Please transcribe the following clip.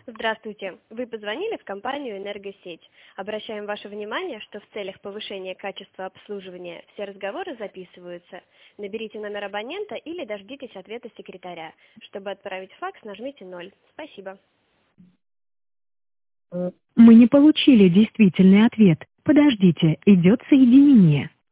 Здравствуйте. Вы позвонили в компанию «Энергосеть». Обращаем ваше внимание, что в целях повышения качества обслуживания все разговоры записываются. Наберите номер абонента или дождитесь ответа секретаря. Чтобы отправить факс, нажмите 0. Спасибо. Мы не получили действительный ответ. Подождите, идет соединение.